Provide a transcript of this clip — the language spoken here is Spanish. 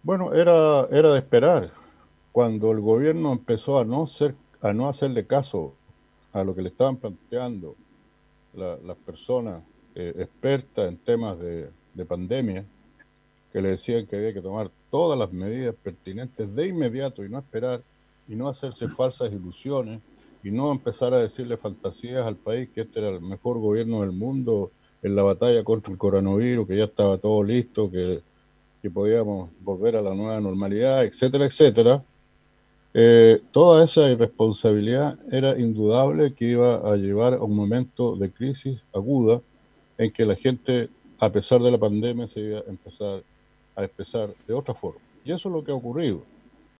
Bueno, era de esperar. Cuando el gobierno empezó a no hacerle caso a lo que le estaban planteando las personas expertas en temas de pandemia, que le decían que había que tomar todas las medidas pertinentes de inmediato y no esperar, y no hacerse falsas ilusiones, y no empezar a decirle fantasías al país que este era el mejor gobierno del mundo en la batalla contra el coronavirus, que ya estaba todo listo, que podíamos volver a la nueva normalidad, etcétera, etcétera. Toda esa irresponsabilidad era indudable que iba a llevar a un momento de crisis aguda en que la gente, a pesar de la pandemia, se iba a empezar a expresar de otra forma. Y eso es lo que ha ocurrido.